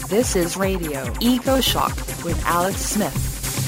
This is Radio EcoShock with Alex Smith.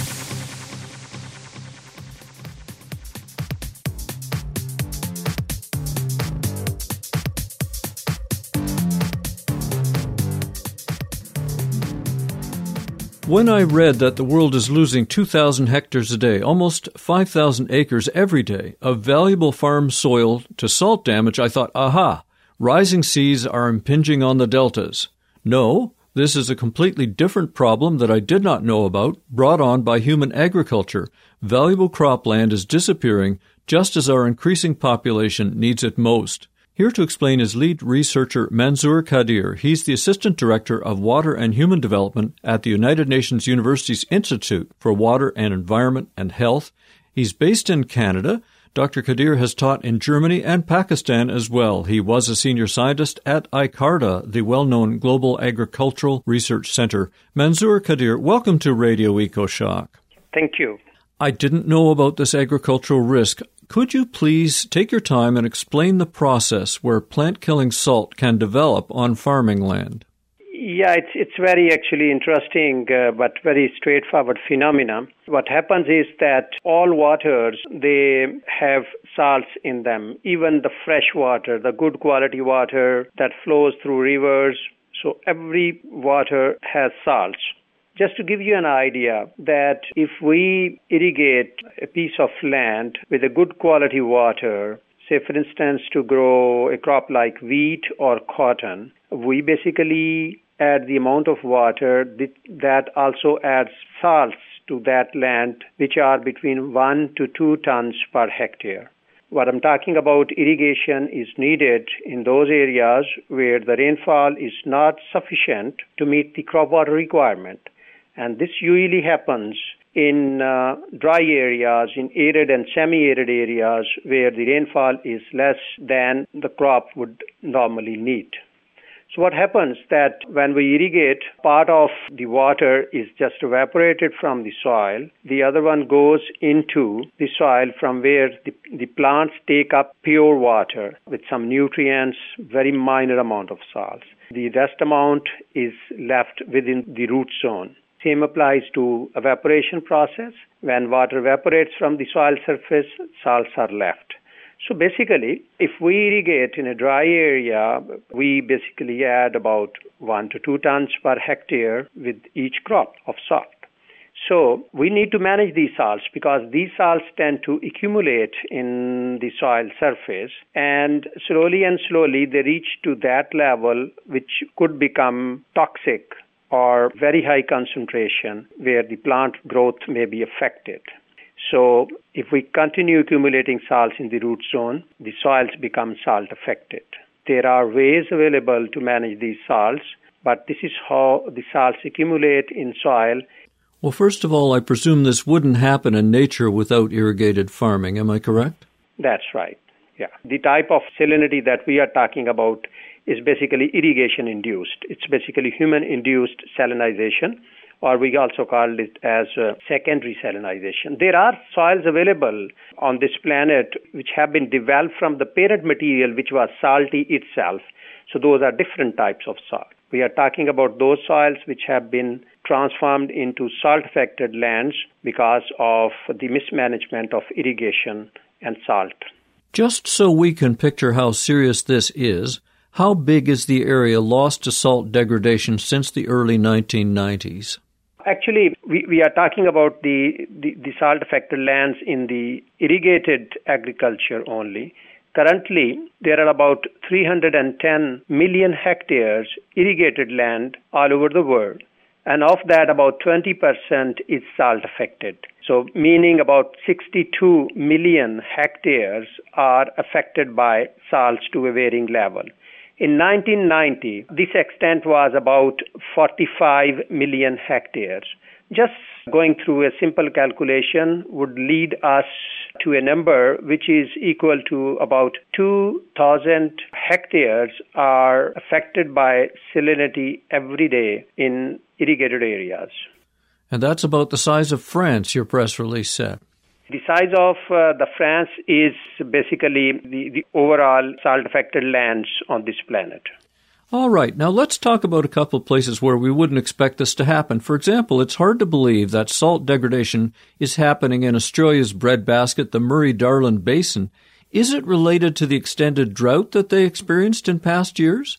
When I read that the world is losing 2,000 hectares a day, almost 5,000 acres every day, of valuable farm soil to salt damage, I thought, aha, rising seas are impinging on the deltas. No, this is a completely different problem that I did not know about, brought on by human agriculture. Valuable cropland is disappearing just as our increasing population needs it most. Here to explain is lead researcher Manzoor Qadir. He's the Assistant Director of Water and Human Development at the United Nations University's Institute for Water and Environment and Health. He's based in Canada. Dr. Qadir has taught in Germany and Pakistan as well. He was a senior scientist at ICARDA, the well-known Global Agricultural Research Center. Manzoor Qadir, welcome to Radio EcoShock. Thank you. I didn't know about this agricultural risk. Could you please take your time and explain the process where plant-killing salt can develop on farming land? Yeah, it's very actually interesting but very straightforward phenomenon. What happens is that all waters, they have salts in them, even the fresh water, the good quality water that flows through rivers. So every water has salts. Just to give you an idea that if we irrigate a piece of land with a good quality water, say for instance to grow a crop like wheat or cotton, we basically add the amount of water that also adds salts to that land, which are between 1 to 2 tons per hectare. What I'm talking about, irrigation is needed in those areas where the rainfall is not sufficient to meet the crop water requirement. And this usually happens in dry areas, in arid and semi-arid areas where the rainfall is less than the crop would normally need. So what happens that when we irrigate, part of the water is just evaporated from the soil. The other one goes into the soil from where the plants take up pure water with some nutrients, very minor amount of salts. The rest amount is left within the root zone. Same applies to evaporation process. When water evaporates from the soil surface, salts are left. So basically, if we irrigate in a dry area, we basically add about 1 to 2 tons per hectare with each crop of salt. So we need to manage these salts because these salts tend to accumulate in the soil surface, and slowly they reach to that level which could become toxic or very high concentration where the plant growth may be affected. So if we continue accumulating salts in the root zone, the soils become salt affected. There are ways available to manage these salts, but this is how the salts accumulate in soil. Well, first of all, I presume this wouldn't happen in nature without irrigated farming. Am I correct? That's right, yeah. The type of salinity that we are talking about is basically irrigation-induced. It's basically human-induced salinization, or we also call it as secondary salinization. There are soils available on this planet which have been developed from the parent material, which was salty itself. So those are different types of salt. We are talking about those soils which have been transformed into salt-affected lands because of the mismanagement of irrigation and salt. Just so we can picture how serious this is, how big is the area lost to salt degradation since the early 1990s? Actually, we are talking about the salt-affected lands in the irrigated agriculture only. Currently, there are about 310 million hectares irrigated land all over the world. And of that, about 20% is salt-affected. So meaning about 62 million hectares are affected by salts to a varying level. In 1990, this extent was about 45 million hectares. Just going through a simple calculation would lead us to a number which is equal to about 2,000 hectares are affected by salinity every day in irrigated areas. And that's about the size of France, your press release said. The size of the France is basically the overall salt-affected lands on this planet. All right, now let's talk about a couple of places where we wouldn't expect this to happen. For example, it's hard to believe that salt degradation is happening in Australia's breadbasket, the Murray-Darling Basin. Is it related to the extended drought that they experienced in past years?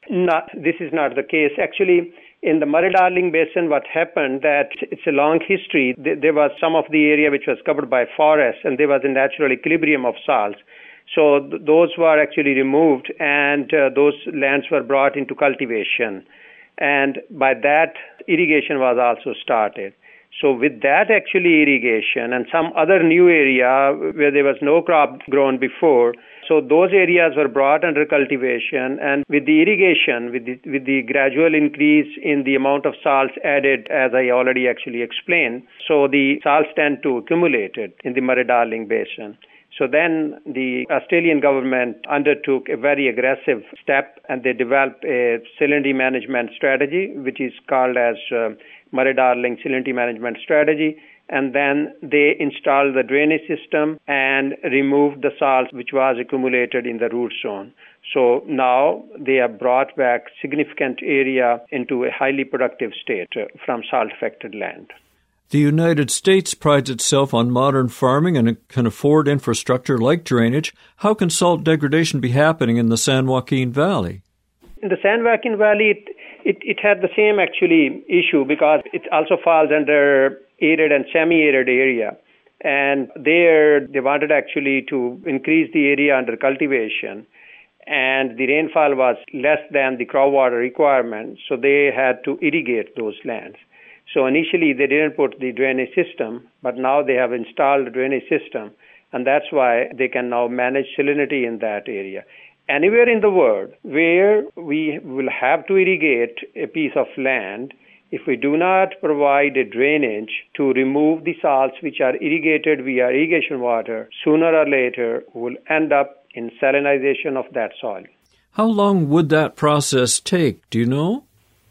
This is not the case. Actually, in the Murray-Darling Basin, what happened that it's a long history. There was some of the area which was covered by forests, and there was a natural equilibrium of salts. So those were actually removed, and those lands were brought into cultivation. And by that, irrigation was also started. So with that actually irrigation and some other new area where there was no crop grown before, so those areas were brought under cultivation, and with the irrigation, with the gradual increase in the amount of salts added, as I already actually explained, so the salts tend to accumulate in the Murray-Darling Basin. So then the Australian government undertook a very aggressive step, and they developed a salinity management strategy, which is called as Murray-Darling Salinity Management Strategy. And then they installed the drainage system and removed the salts which was accumulated in the root zone. So now they have brought back significant area into a highly productive state from salt-affected land. The United States prides itself on modern farming and it can afford infrastructure like drainage. How can salt degradation be happening in the San Joaquin Valley? In the San Joaquin Valley, it had the same actually issue because it also falls under arid and semi-arid area. And there they wanted actually to increase the area under cultivation. And the rainfall was less than the crop water requirement, so they had to irrigate those lands. So initially they didn't put the drainage system, but now they have installed the drainage system, and that's why they can now manage salinity in that area. Anywhere in the world where we will have to irrigate a piece of land, if we do not provide a drainage to remove the salts which are irrigated via irrigation water, sooner or later we'll end up in salinization of that soil. How long would that process take? Do you know?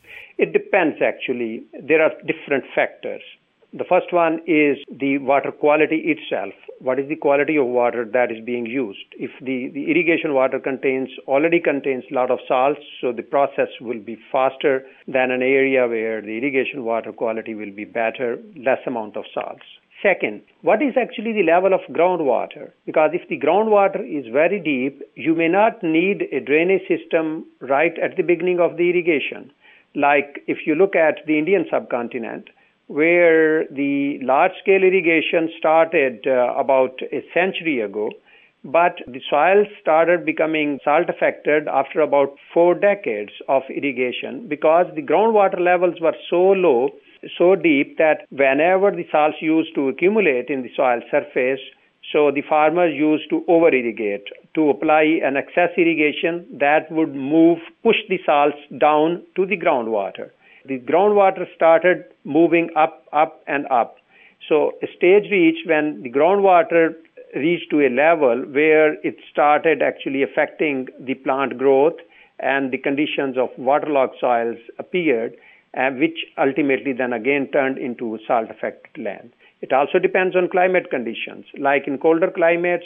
It depends, actually. There are different factors. The first one is the water quality itself. What is the quality of water that is being used? If the irrigation water already contains a lot of salts, so the process will be faster than an area where the irrigation water quality will be better, less amount of salts. Second, what is actually the level of groundwater? Because if the groundwater is very deep, you may not need a drainage system right at the beginning of the irrigation. Like if you look at the Indian subcontinent, where the large-scale irrigation started about a century ago, but the soil started becoming salt-affected after about 4 decades of irrigation because the groundwater levels were so low, so deep that whenever the salts used to accumulate in the soil surface, so the farmers used to over-irrigate, to apply an excess irrigation that would push the salts down to the groundwater. The groundwater started moving up, and up. So a stage reached when the groundwater reached to a level where it started actually affecting the plant growth and the conditions of waterlogged soils appeared, which ultimately then again turned into salt-affected land. It also depends on climate conditions. Like in colder climates,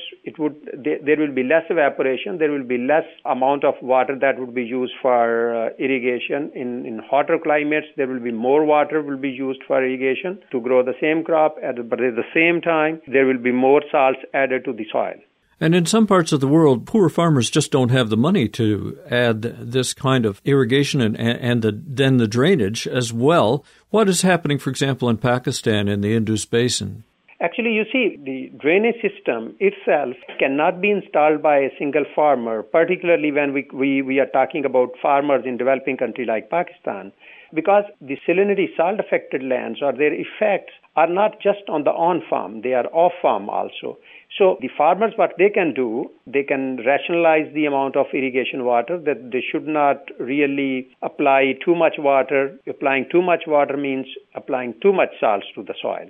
there will be less evaporation. There will be less amount of water that would be used for irrigation. In hotter climates, there will be more water will be used for irrigation to grow the same crop, but at the same time, there will be more salts added to the soil. And in some parts of the world, poor farmers just don't have the money to add this kind of irrigation and then the drainage as well. What is happening, for example, in Pakistan in the Indus Basin? Actually, you see, the drainage system itself cannot be installed by a single farmer, particularly when we are talking about farmers in developing country like Pakistan, because the salinity salt-affected lands or their effects are not just on the on-farm, they are off-farm also. So the farmers, what they can do, they can rationalize the amount of irrigation water, that they should not really apply too much water. Applying too much water means applying too much salts to the soil.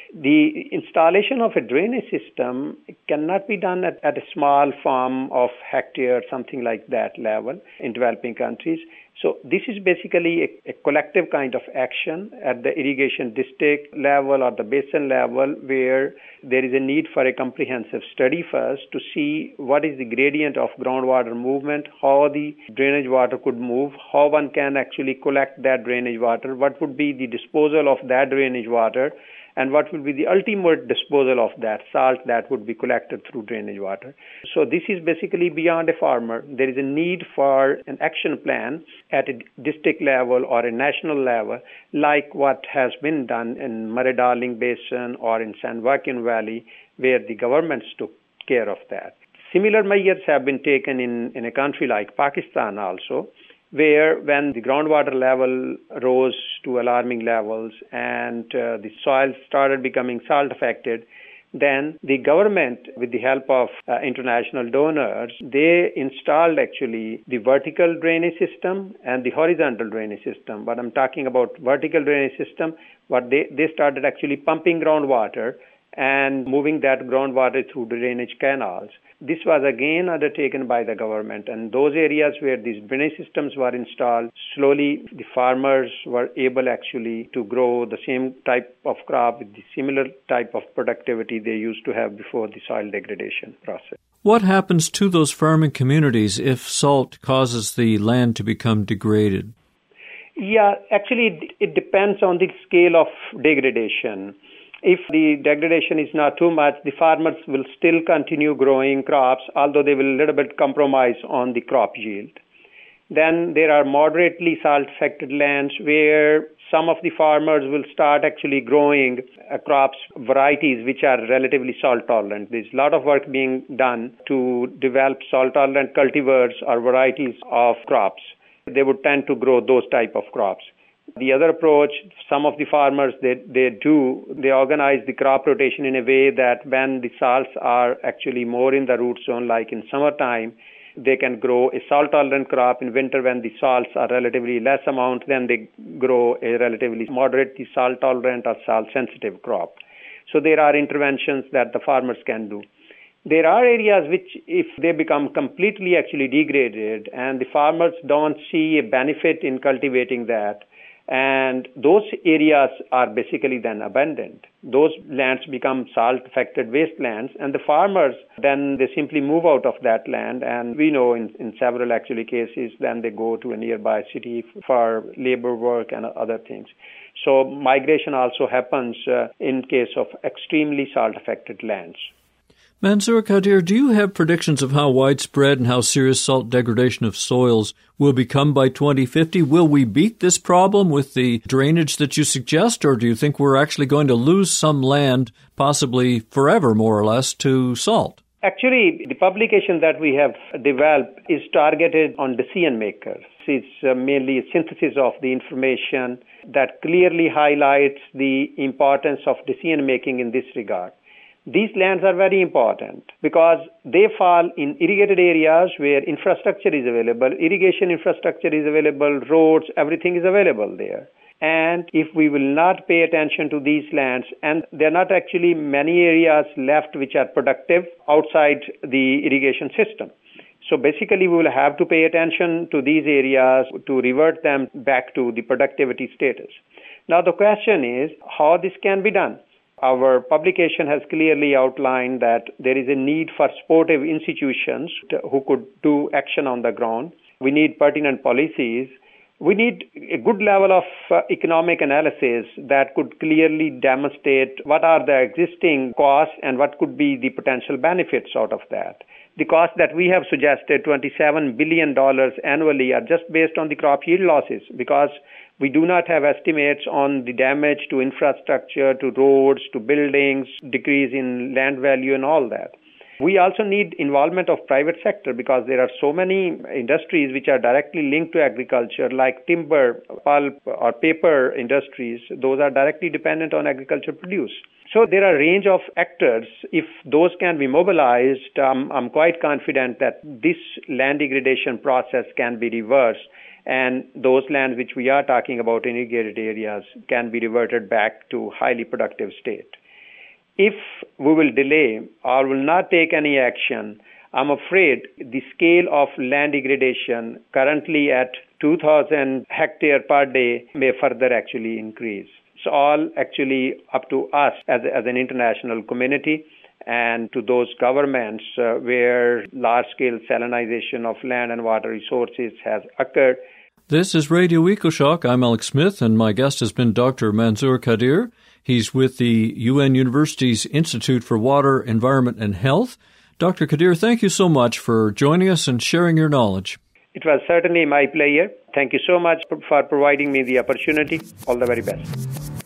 The installation of a drainage system cannot be done at a small farm of hectare, something like that level in developing countries. So this is basically a collective kind of action at the irrigation district level or the basin level, where there is a need for a comprehensive study first to see what is the gradient of groundwater movement, how the drainage water could move, how one can actually collect that drainage water, what would be the disposal of that drainage water, and what will be the ultimate disposal of that salt that would be collected through drainage water. So this is basically beyond a farmer. There is a need for an action plan at a district level or a national level, like what has been done in Murray-Darling Basin or in San Joaquin Valley, where the governments took care of that. Similar measures have been taken in a country like Pakistan also, where when the groundwater level rose to alarming levels and the soil started becoming salt affected, then the government, with the help of international donors, they installed actually the vertical drainage system and the horizontal drainage system. But I'm talking about vertical drainage system, but they started actually pumping groundwater and moving that groundwater through drainage canals. This was again undertaken by the government, and those areas where these drainage systems were installed, slowly the farmers were able actually to grow the same type of crop with the similar type of productivity they used to have before the soil degradation process. What happens to those farming communities if salt causes the land to become degraded? Yeah, actually it depends on the scale of degradation. If the degradation is not too much, the farmers will still continue growing crops, although they will a little bit compromise on the crop yield. Then there are moderately salt-affected lands where some of the farmers will start actually growing crops varieties which are relatively salt-tolerant. There's a lot of work being done to develop salt-tolerant cultivars or varieties of crops. They would tend to grow those type of crops. The other approach, some of the farmers, they organize the crop rotation in a way that when the salts are actually more in the root zone, like in summertime, they can grow a salt-tolerant crop. In winter, when the salts are relatively less amount, then they grow a relatively moderately salt-tolerant or salt-sensitive crop. So there are interventions that the farmers can do. There are areas which, if they become completely actually degraded and the farmers don't see a benefit in cultivating that, and those areas are basically then abandoned. Those lands become salt-affected wastelands, and the farmers, then they simply move out of that land, and we know in several actually cases, then they go to a nearby city for labor work and other things. So migration also happens in case of extremely salt-affected lands. Mansoor Qadir, do you have predictions of how widespread and how serious salt degradation of soils will become by 2050? Will we beat this problem with the drainage that you suggest, or do you think we're actually going to lose some land, possibly forever, more or less, to salt? Actually, the publication that we have developed is targeted on decision makers. It's mainly a synthesis of the information that clearly highlights the importance of decision making in this regard. These lands are very important because they fall in irrigated areas where infrastructure is available, irrigation infrastructure is available, roads, everything is available there. And if we will not pay attention to these lands, and there are not actually many areas left which are productive outside the irrigation system. So basically we will have to pay attention to these areas to revert them back to the productivity status. Now the question is how this can be done. Our publication has clearly outlined that there is a need for supportive institutions who could do action on the ground. We need pertinent policies. We need a good level of economic analysis that could clearly demonstrate what are the existing costs and what could be the potential benefits out of that. The costs that we have suggested, $27 billion annually, are just based on the crop yield losses because we do not have estimates on the damage to infrastructure, to roads, to buildings, decrease in land value and all that. We also need involvement of private sector because there are so many industries which are directly linked to agriculture, like timber, pulp, or paper industries. Those are directly dependent on agriculture produce. So there are a range of actors. If those can be mobilized, I'm quite confident that this land degradation process can be reversed, and those lands which we are talking about in irrigated areas can be reverted back to highly productive state. if we will delay or will not take any action, I'm afraid the scale of land degradation currently at 2,000 hectares per day may further actually increase. It's all actually up to us as an international community and to those governments where large-scale salinization of land and water resources has occurred. This is Radio EcoShock. I'm Alex Smith, and my guest has been Dr. Manzoor Qadir. He's with the UN University's Institute for Water, Environment, and Health. Dr. Qadir, thank you so much for joining us and sharing your knowledge. It was certainly my pleasure. Thank you so much for providing me the opportunity. All the very best.